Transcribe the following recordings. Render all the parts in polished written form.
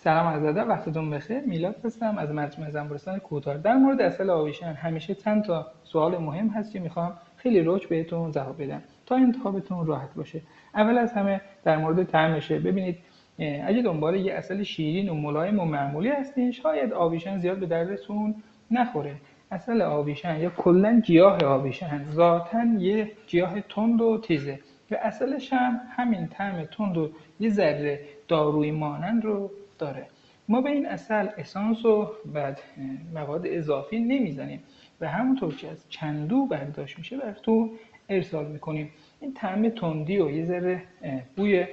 سلام عرض ادب، وقتتون بخیر. میلاد هستم از مجمع زنبورستان کوتاه. در مورد عسل آویشن همیشه چند تا سوال مهم هست که میخوام خیلی روک بهتون جواب بدم تا انتخابتون راحت باشه. اول از همه در مورد طعمشه. ببینید اگه دنبال یه عسل شیرین و ملایم و معمولی هستین، شاید آویشن زیاد به دردتون نخوره. عسل آویشن یا کلا گیاه آویشن ذاتاً یه گیاه تند و تیزه و عسلش هم همین طعم تند و یه ذره دارویی مانند رو داره. ما به این عسل اسانس و بعد مواد اضافی نمیزنیم و همونطور که از چندو برداشت میشه براتون ارسال میکنیم. این طعم تندی و یه ذره بوی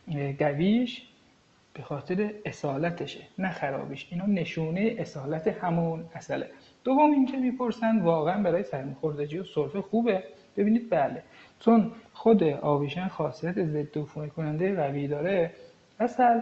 قویش به خاطر اصالتشه نه خرابیش. اینا نشونه اصالت همون عسله. دوم اینکه میپرسن واقعا برای سرماخوردگی و سرفه خوبه؟ ببینید بله، چون خود آویشن خاصیت ضد عفونی کننده قوی داره. عسل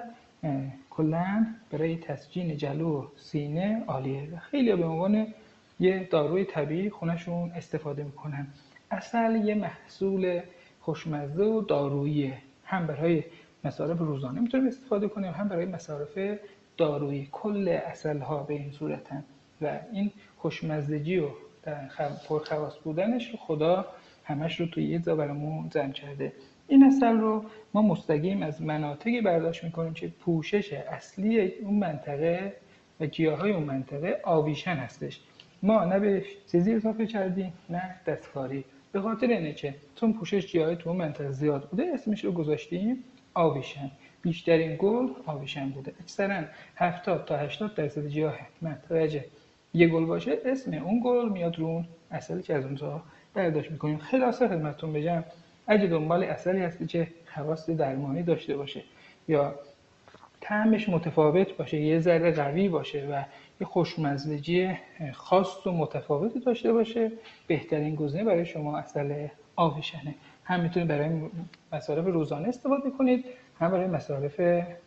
کلا برای تسکین جلو و سینه عالیه و خیلی به عنوان یه داروی طبیعی خونشون استفاده میکنن. عسل یه محصول خوشمزه و داروییه، هم برای مصارف روزانه میتونیم استفاده کنیم هم برای مصارف دارویی. کل عسل ها به این صورتن و این خوشمزگی و پرخواص بودنش رو خدا همش رو توی یه جا برامون جمع کرده. این عسل رو ما مستقیم از مناطقی برداشت میکنیم که پوشش اصلی اون منطقه و گیاهای اون منطقه آویشن هستش. ما نه به چیزی اضافه کردیم نه دستکاری. به خاطر اینه که چون پوشش گیاهای تو اون منطقه زیاد بوده اسمش رو گذاشتیم آویشن. بیشترین گل آویشن بوده. اکثرا 70 تا 80% گیاه منطقه یه گل باشه اسم اون گل میاد رو اون عسلی که از اونجا برداشت میکنیم. خلاصه خدمتتون بگم اگه دنبال عسلی هستی که خواص درمانی داشته باشه یا طعمش متفاوت باشه، یه ذره قوی باشه و یه خوشمزگی خاص و متفاوتی داشته باشه، بهترین گزینه برای شما عسل آویشنه. هم میتونید برای مصارف روزانه استفاده کنید هم برای مصارف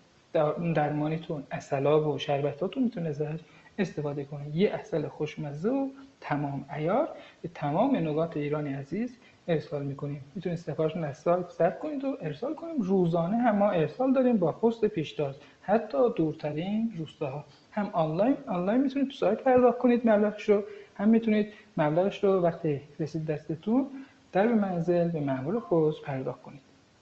درمانیتون. عسلاب و شربتاتون میتونه ازش استفاده کنید. یه عسل خوشمزه و تمام عیار به تمام نقاط ایران عزیز ارسال میکنیم. میتونید سفارشتون از سایت ثبت کنید و ارسال کنیم. روزانه هم ما ارسال داریم با پست پیشتاز حتی دورترین روستاها. هم آنلاین میتونید تو سایت پرداخت کنید مبلغش رو، هم میتونید مبلغش رو وقتی رسید دستتون در به منزل به مأمور پست پرداخت کنید.